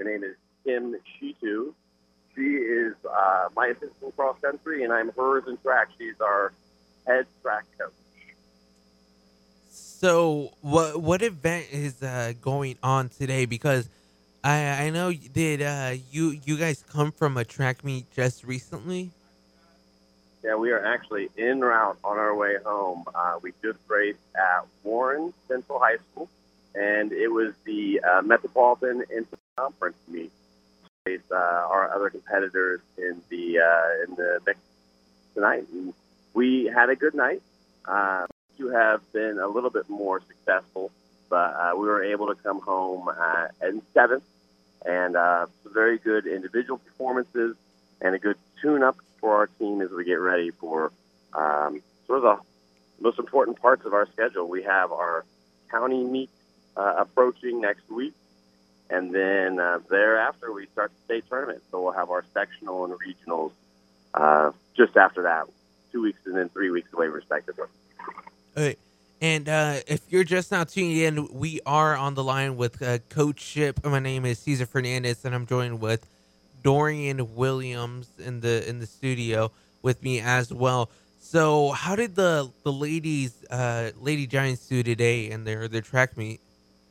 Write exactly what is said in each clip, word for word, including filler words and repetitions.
Her name is Kim Shitu. She is uh, my assistant cross country, and I'm hers in track. She's our head track coach. So, what what event is uh, going on today? Because I I know did uh, you you guys come from a track meet just recently? Yeah, we are actually en route on our way home. Uh, we just raced at Warren Central High School, and it was the uh, Metropolitan Interconference meet. We faced uh, our other competitors in the uh, in the mix tonight. And we had a good night. Uh, you have been a little bit more successful, but uh, we were able to come home uh, in seventh, and uh, some very good individual performances and a good tune-up for our team as we get ready for um, sort of the most important parts of our schedule. We have our county meet uh, approaching next week, and then uh, thereafter we start the state tournament. So we'll have our sectional and regionals uh, just after that, two weeks and then three weeks away respectively. Uh, and uh, if you're just now tuning in, we are on the line with uh, Coach Ship. My name is Cesar Fernandez, and I'm joined with Dorian Williams in the in the studio with me as well. So, how did the the ladies, uh, Lady Giants, do today in their their track meet?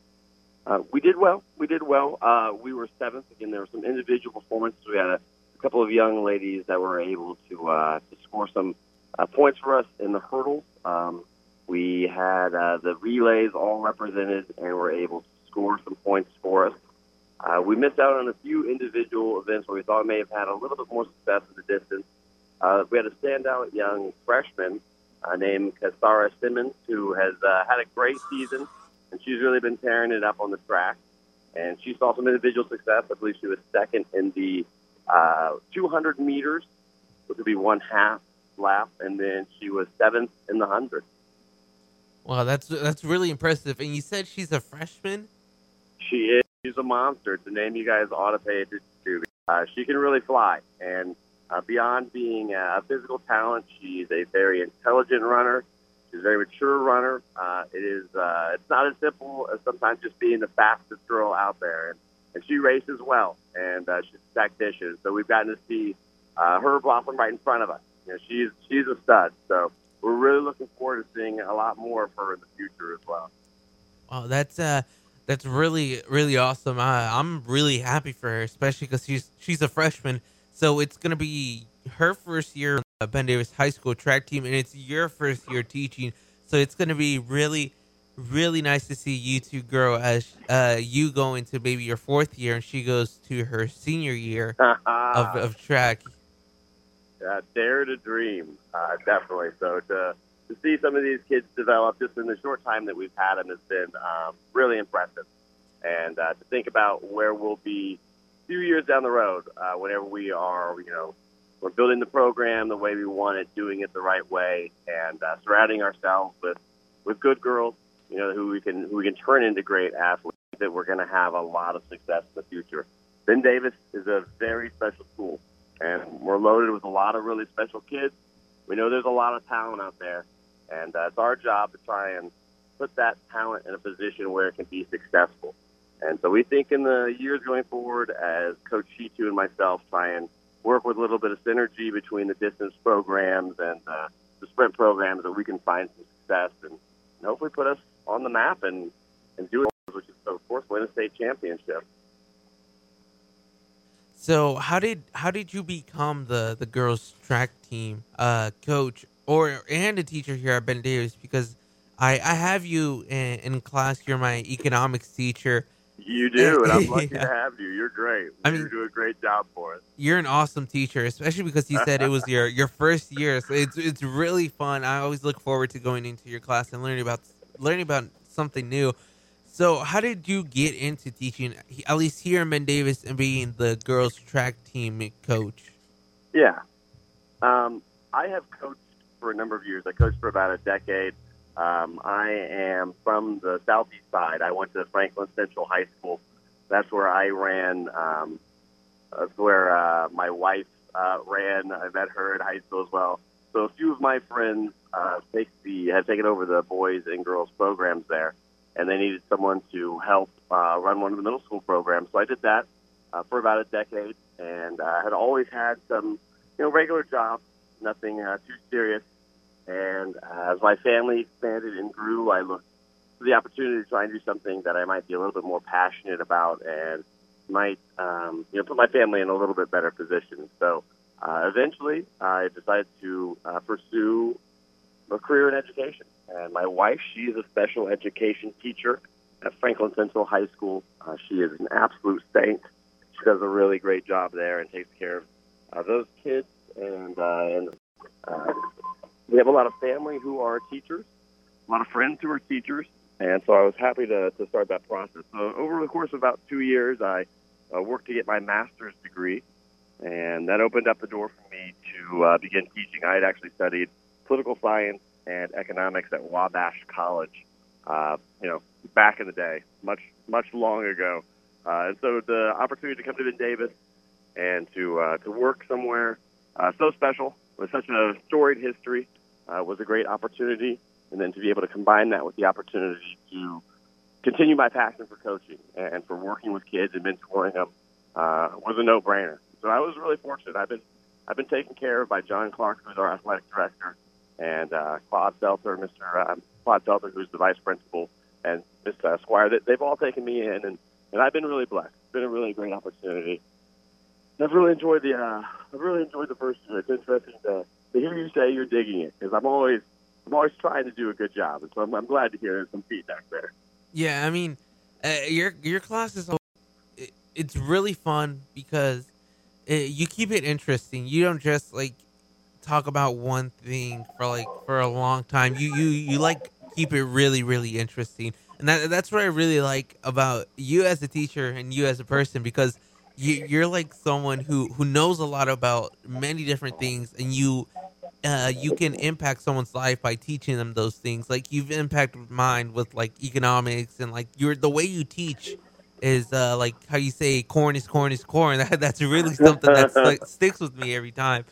Uh, we did well. We did well. Uh, we were seventh. Again, there were some individual performances. We had a, a couple of young ladies that were able to uh, to score some uh, points for us in the hurdles. Um, we had uh, the relays all represented and were able to score some points for us. Uh, we missed out on a few individual events where we thought we may have had a little bit more success in the distance. Uh, we had a standout young freshman uh, named Kasara Simmons who has uh, had a great season, and she's really been tearing it up on the track. And she saw some individual success. I believe she was second in the uh, two hundred meters, which would be one half lap, and then she was seventh in the one hundred. Wow, that's that's really impressive. And you said she's a freshman? She is. She's a monster. It's a name you guys ought to pay attention to. Uh, she can really fly. And uh, beyond being a physical talent, she's a very intelligent runner. She's a very mature runner. Uh, it is. Uh, it's not as simple as sometimes just being the fastest girl out there. And, and she races well, and uh, she's tactician. So we've gotten to see uh, her blossom right in front of us. You know, she's she's a stud. So we're really looking forward to seeing a lot more of her in the future as well. Wow, that's uh, that's really really awesome. Uh, I'm really happy for her, especially because she's she's a freshman. So it's gonna be her first year on the Ben Davis High School track team, and it's your first year teaching. So it's gonna be really really nice to see you two grow as uh, you go into maybe your fourth year, and she goes to her senior year of of track. Uh, dare to dream, uh, definitely. So to to see some of these kids develop just in the short time that we've had them has been um, really impressive. And uh, to think about where we'll be a few years down the road, uh, whenever we are, you know, we're building the program the way we want it, doing it the right way, and uh, surrounding ourselves with, with good girls, you know, who we can who we can turn into great athletes. That we're going to have a lot of success in the future. Ben Davis is a very special school. And we're loaded with a lot of really special kids. We know there's a lot of talent out there, and uh, it's our job to try and put that talent in a position where it can be successful. And so we think in the years going forward, as Coach Shitu and myself try and work with a little bit of synergy between the distance programs and uh, the sprint programs, that we can find some success and, and hopefully put us on the map and, and do it, which is, of course, win a state championship. So how did how did you become the, the girls track team uh, coach or and a teacher here at Ben Davis? Because I, I have you in, in class. You're my economics teacher. You do, and I'm lucky Yeah. to have you. You're great. I You mean, do a great job for us. You're an awesome teacher, especially because you said it was your, your first year. So it's it's really fun. I always look forward to going into your class and learning about learning about something new. So, how did you get into teaching, at least here in Ben Davis, and being the girls' track team coach? Yeah. Um, I have coached for a number of years. I coached for about a decade. Um, I am from the southeast side. I went to Franklin Central High School. That's where I ran. Um, that's where uh, my wife uh, ran. I met her in high school as well. So a few of my friends uh, take the, have taken over the boys and girls programs there, and they needed someone to help uh, run one of the middle school programs. So I did that. uh, for about a decade, and uh, had always had some, you know, regular jobs, nothing uh, too serious. And uh, as my family expanded and grew, I looked for the opportunity to try and do something that I might be a little bit more passionate about and might, um, you know, put my family in a little bit better position. So uh, eventually, I decided to uh, pursue a career in education. And my wife, she is a special education teacher at Franklin Central High School. Uh, she is an absolute saint. She does a really great job there and takes care of uh, those kids. And, uh, and uh, we have a lot of family who are teachers, a lot of friends who are teachers. And so I was happy to, to start that process. So over the course of about two years, I uh, worked to get my master's degree. And that opened up the door for me to uh, begin teaching. I had actually studied political science and economics at Wabash College, uh, you know, back in the day, much, much long ago. Uh, and so the opportunity to come to Ben Davis and to uh, to work somewhere uh, so special with such a storied history uh, was a great opportunity. And then to be able to combine that with the opportunity to continue my passion for coaching and for working with kids and mentoring them uh, was a no-brainer. So I was really fortunate. I've been I've been taken care of by John Clark, who's our athletic director, and uh, Claude Seltzer, Mister Uh, Claude Seltzer, who's the vice principal, and Miss Uh, Squire. They, they've all taken me in, and, and I've been really blessed. It's been a really great opportunity. I've really enjoyed the uh, I've really enjoyed the first year. It's interesting to, to hear you say you're digging it, because I'm always I'm always trying to do a good job, and so I'm, I'm glad to hear some feedback there. Yeah, I mean, uh, your your class is it, it's really fun because it, you keep it interesting. You don't just like talk about one thing for like for a long time. You you you like keep it really really interesting, and that that's what I really like about you as a teacher and you as a person, because you you're like someone who who knows a lot about many different things, and you uh you can impact someone's life by teaching them those things. Like you've impacted mine with like economics, and like you're the way you teach is uh like how you say corn is corn is corn. That that's really something that like sticks with me every time.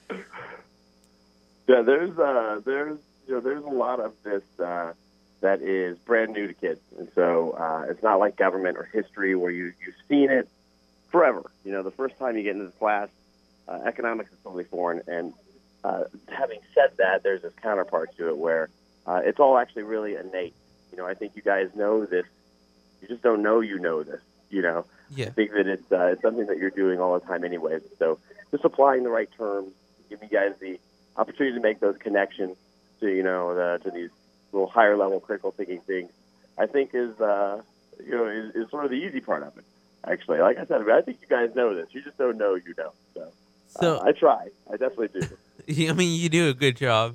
Yeah, there's uh, there's you know there's a lot of this uh, that is brand new to kids, and so uh, it's not like government or history where you you've seen it forever. You know, the first time you get into the class, uh, economics is totally foreign. And uh, having said that, there's this counterpart to it where uh, it's all actually really innate. You know, I think you guys know this. You just don't know you know this. You know, Yeah. I think that it's uh, it's something that you're doing all the time, anyways. So just applying the right terms, give you guys the opportunity to make those connections to, you know, the, to these little higher level critical thinking things, I think is, uh, you know, is, is sort of the easy part of it. Actually, like I said, I, mean, I think you guys know this. You just don't know you know. So, So uh, I try. I definitely do. I mean, you do a good job.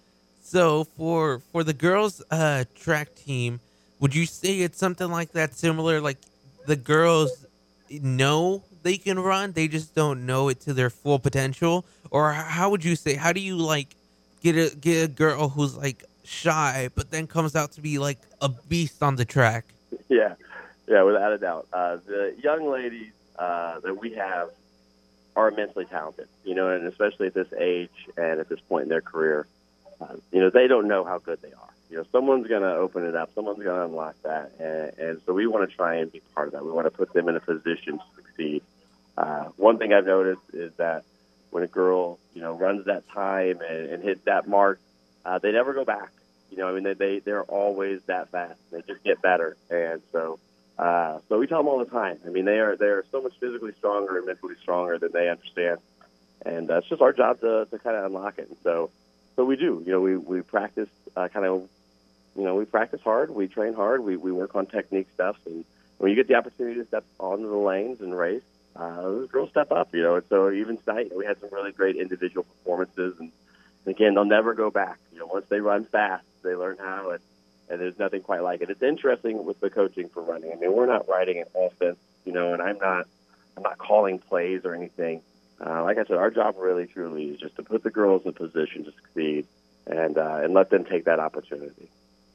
So for for the girls' uh, track team, would you say it's something like that, similar? Like the girls know they can run, they just don't know it to their full potential, or h- how would you say? How do you like get a get a girl who's like shy, but then comes out to be like a beast on the track? Yeah, yeah, without a doubt. Uh, the young ladies uh, that we have are immensely talented, you know, and especially at this age and at this point in their career, uh, you know, they don't know how good they are. You know, someone's going to open it up, someone's going to unlock that, and, and so we want to try and be part of that. We want to put them in a position to succeed. Uh, one thing I've noticed is that when a girl, you know, runs that time and, and hits that mark, uh, they never go back. You know, I mean, they, they, they're always that fast. They just get better. And so uh, so we tell them all the time. I mean, they are they are so much physically stronger and mentally stronger than they understand. And uh, it's just our job to, to kind of unlock it. And so so we do. You know, we, we practice uh, kind of, you know, we practice hard. We train hard. We, we work on technique stuff. And when you get the opportunity to step onto the lanes and race, uh, those girls step up, you know. And so even tonight, we had some really great individual performances. And, and again, they'll never go back. You know, once they run fast, they learn how, and, and there's nothing quite like it. It's interesting with the coaching for running. I mean, we're not writing an offense, you know, and I'm not, I'm not calling plays or anything. Uh, like I said, our job really, truly is just to put the girls in a position to succeed and uh, and let them take that opportunity.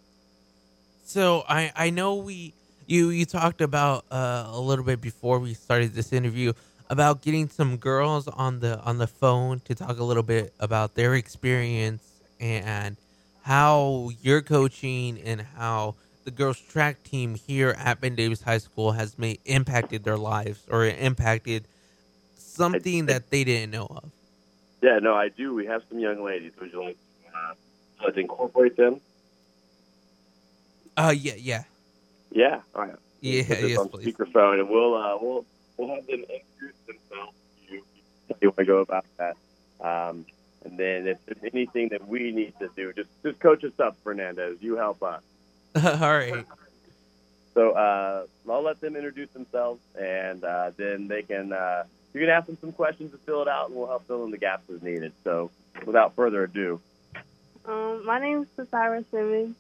So I I know we you you talked about uh, a little bit before we started this interview about getting some girls on the on the phone to talk a little bit about their experience and how you're coaching and how the girls track team here at Ben Davis High School has made impacted their lives or impacted I, something I, that they didn't know of. yeah, no, I do. We have some young ladies. Would you like uh, to incorporate them? Uh, yeah, yeah, Yeah, all right. We'll yeah, put this yes, on please. speakerphone, and we'll uh, we'll we'll have them introduce themselves to you. How you want to go about that? Um, and then if there's anything that we need to do, just just coach us up, Fernandez. You help us. All right. So uh, I'll let them introduce themselves, and uh, then they can. Uh, you can ask them some questions to fill it out, and we'll help fill in the gaps as needed. So, without further ado, Um, my name is Cyrus Simmons.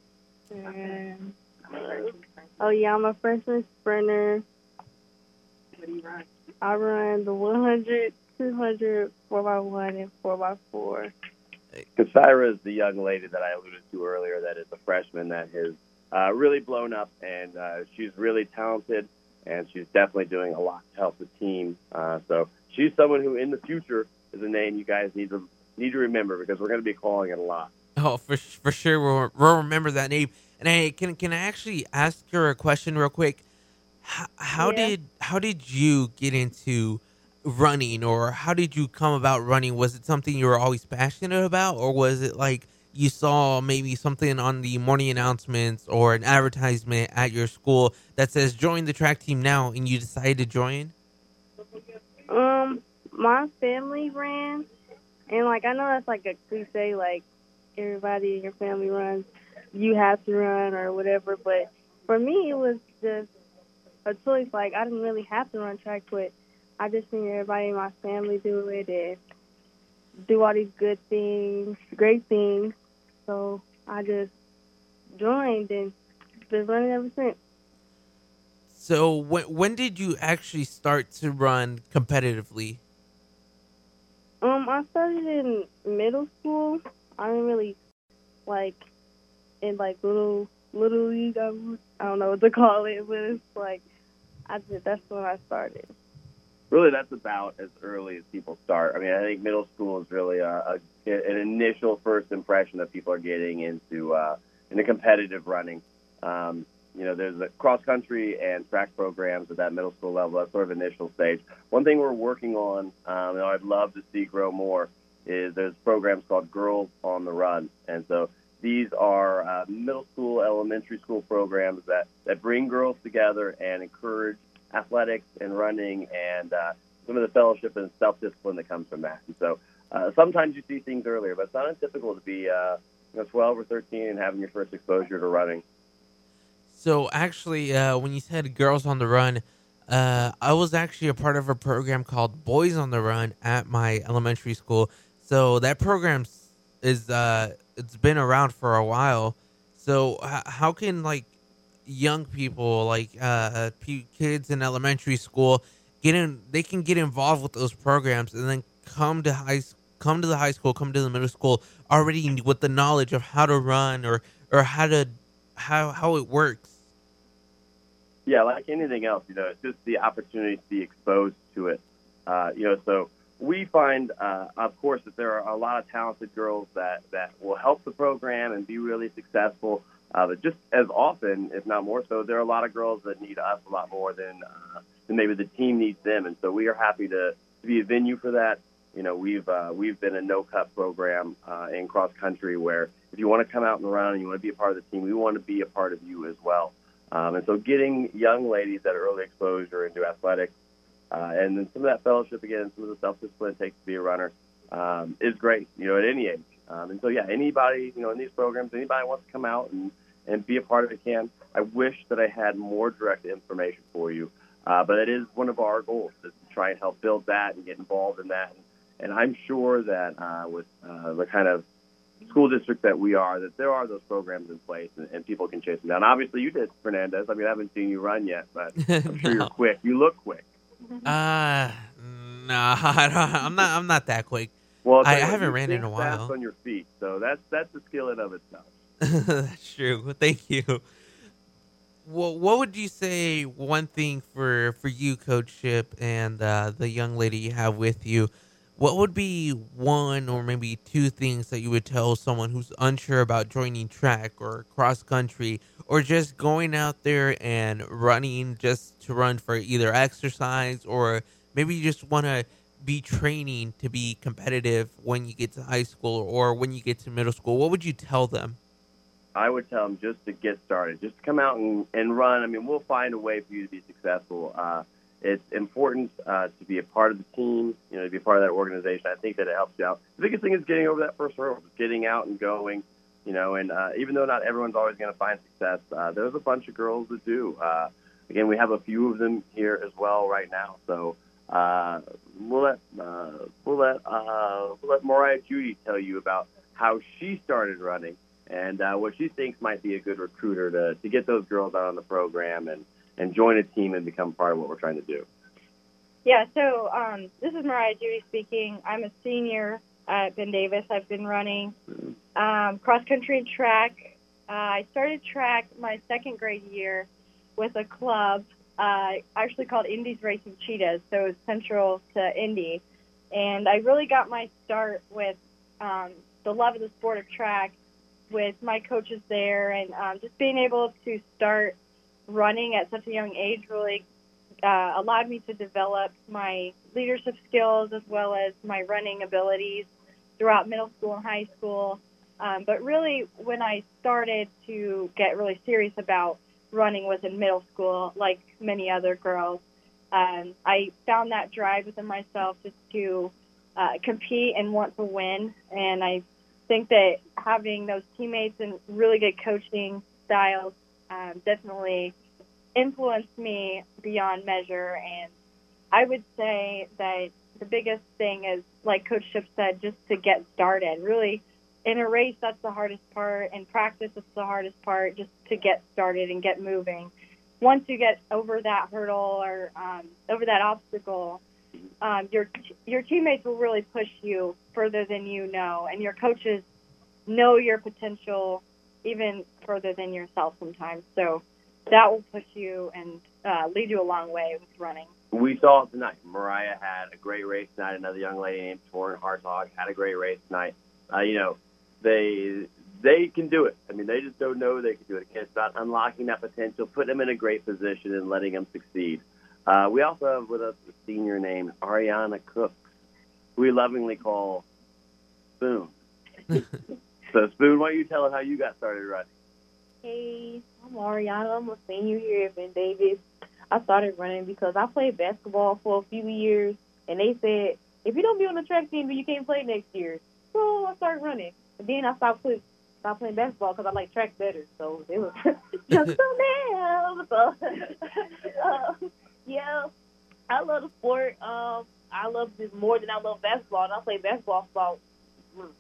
And, oh, yeah, I'm a freshman sprinter. What do you run? I run the one hundred, two hundred, four by one, and four by four. Kasira is the young lady that I alluded to earlier that is a freshman that has uh, really blown up, and uh, she's really talented, and she's definitely doing a lot to help the team. Uh, so she's someone who, in the future, is a name you guys need to need to remember because we're going to be calling it a lot. Oh, for for sure, we'll, we'll remember that name. And I can can I actually ask her a question real quick? How, how Yeah. did how did you get into running, or how did you come about running? Was it something you were always passionate about, or was it like you saw maybe something on the morning announcements or an advertisement at your school that says join the track team now, and you decided to join? Um, my family ran, and, like, I know that's, like, a cliche, like, everybody in your family runs, you have to run or whatever, but for me, it was just a choice. Like, I didn't really have to run track, but I just seen everybody in my family do it and do all these good things, great things. So I just joined and been running ever since. So when when did you actually start to run competitively? Um, I started in middle school. I didn't really like in like little little league. I, would- I don't know what to call it, but it's like I did. That's when I started. Really, that's about as early as people start. I mean, I think middle school is really a, a, an initial first impression that people are getting into uh, into competitive running. Um, you know, there's a cross country and track programs at that middle school level. That's sort of initial stage. One thing we're working on, um, and I'd love to see grow more, is there's programs called Girls on the Run, and so these are uh, middle school, elementary school programs that, that bring girls together and encourage athletics and running and uh, some of the fellowship and self-discipline that comes from that. And so uh, sometimes you see things earlier, but it's not untypical to be uh, you know, twelve or thirteen and having your first exposure to running. So actually, uh, when you said Girls on the Run, uh, I was actually a part of a program called Boys on the Run at my elementary school. So that program is uh, it's been around for a while. So h- how can like young people, like uh, p- kids in elementary school, get in? They can get involved with those programs and then come to high s- come to the high school, come to the middle school already with the knowledge of how to run or or how to how how it works. Yeah, like anything else, you know, it's just the opportunity to be exposed to it. Uh, you know, so we find, uh, of course, that there are a lot of talented girls that, that will help the program and be really successful. Uh, but just as often, if not more so, there are a lot of girls that need us a lot more than, uh, than maybe the team needs them. And so we are happy to, to be a venue for that. You know, we've uh, we've been a no-cut program uh, in cross country where if you want to come out and run and you want to be a part of the team, we want to be a part of you as well. Um, and so getting young ladies that early exposure into athletics uh, and then some of that fellowship, again, some of the self-discipline it takes to be a runner um, is great, you know, at any age. Um, and so, yeah, anybody, you know, in these programs, anybody wants to come out and, and be a part of it can. I wish that I had more direct information for you, uh, but it is one of our goals is to try and help build that and get involved in that. And, and I'm sure that uh, with uh, the kind of school district that we are, that there are those programs in place and, and people can chase them down. Obviously, you did, Fernandez. I mean, I haven't seen you run yet, but I'm sure No. you're quick. You look quick. Uh, no, I don't, I'm not. I'm not that quick. Well, I'll I, tell I you what, haven't you ran in think a fast while. on your feet, so that's that's a skill in of itself. That's true. Thank you. Well, what would you say one thing for for you, Coach Ship, and uh, the young lady you have with you? what would be one or maybe two things that you would tell someone who's unsure about joining track or cross country or just going out there and running just to run for either exercise or maybe you just want to be training to be competitive when you get to high school or when you get to middle school? What would you tell them? I would tell them just to get started, just to come out and, and run. I mean, we'll find a way for you to be successful. Uh, it's important uh, to be a part of the team, you know, to be a part of that organization. I think that it helps you out. The biggest thing is getting over that first hurdle, just getting out and going, you know, and uh, even though not everyone's always going to find success, uh, there's a bunch of girls that do. Uh, again, we have a few of them here as well right now. So uh, we'll let uh, we'll let uh, we'll let Mariah Judy tell you about how she started running and uh, what she thinks might be a good recruiter to, to get those girls out on the program and, and join a team and become part of what we're trying to do. Yeah, so um, this is Mariah Judy speaking. I'm a senior at Ben Davis. I've been running um, cross-country and track. Uh, I started track my second grade year with a club uh, actually called Indy's Racing Cheetahs, so it's central to Indy. And I really got my start with um, the love of the sport of track with my coaches there, and um, just being able to start running at such a young age really uh, allowed me to develop my leadership skills as well as my running abilities throughout middle school and high school. Um, but really, when I started to get really serious about running was in middle school, like many other girls. Um, I found that drive within myself just to uh, compete and want to win, and I think that having those teammates and really good coaching styles um, definitely influenced me beyond measure. And I would say that the biggest thing is, like Coach Ship said, just to get started. Really, in a race, that's the hardest part. In practice, it's the hardest part, just to get started and get moving. Once you get over that hurdle or um, over that obstacle, Um, your your teammates will really push you further than you know, and your coaches know your potential even further than yourself sometimes. So that will push you and uh, lead you a long way with running. We saw it tonight. Mariah had a great race tonight. Another young lady named Torin Hartog had a great race tonight. Uh, you know, they they can do it. I mean, they just don't know they can do it. Again, it's about unlocking that potential, putting them in a great position, and letting them succeed. Uh, we also have with us a senior named Ariana Cooks, who we lovingly call Spoon. So, Spoon, why don't you tell us how you got started running? Hey, I'm Ariana. I'm a senior here at Ben Davis. I started running because I played basketball for a few years, and they said, if you don't be on the track team, then you can't play next year. So I started running. And then I stopped, play, stopped playing basketball because I like track better. So it was just so damn. So, uh, yeah, I love the sport. Um, I love this more than I love basketball, and I played basketball for about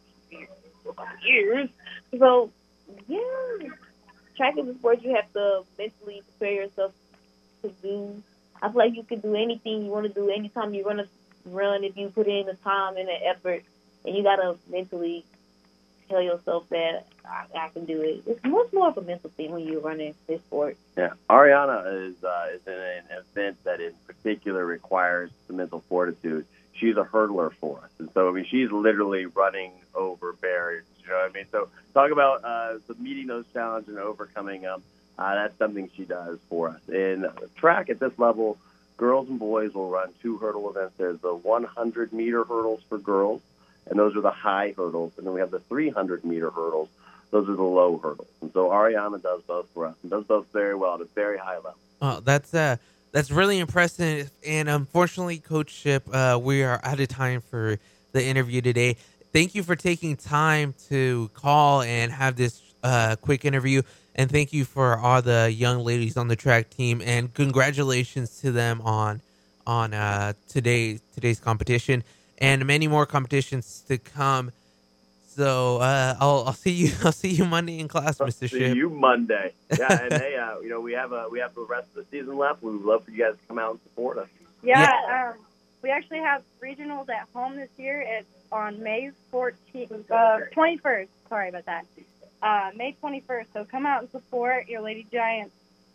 years. So, yeah, track is a sport you have to mentally prepare yourself to do. I feel like you can do anything you want to do anytime you run a run if you put in the time and the effort, and you got to mentally tell yourself that I, I can do it. It's much more of a mental thing when you're running this sport. Yeah, Ariana is uh, is in an event that in particular requires the mental fortitude. She's a hurdler for us, and so I mean she's literally running over barriers. You know what I mean? So talk about uh, the meeting those challenges and overcoming them. Uh, that's something she does for us. In track at this level, girls and boys will run two hurdle events. There's the one hundred meter hurdles for girls, and those are the high hurdles. And then we have the three hundred meter hurdles. Those are the low hurdles. And so Ariana does both for us and does both very well at a very high level. Oh, that's uh, that's really impressive. And unfortunately, Coach Ship, uh, we are out of time for the interview today. Thank you for taking time to call and have this uh, quick interview. And thank you for all the young ladies on the track team. And congratulations to them on on uh, today today's competition and many more competitions to come. So uh, I'll I'll see you I'll see you Monday in class, Mister See Ship. you Monday. Yeah, and hey, uh, you know we have a we have the rest of the season left. We would love for you guys to come out and support us. Yeah, Yeah. Um, we actually have regionals at home this year. It's on May fourteenth, uh, twenty-first. Sorry about that. Uh, May twenty-first. So come out and support your Lady Giants.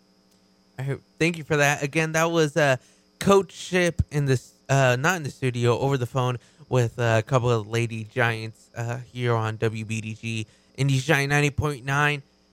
All right, thank you for that. Again, that was uh, Coach Ship in this, uh, not in the studio, over the phone with uh, a couple of Lady Giants uh, here on W B D G Indies Giant ninety point nine.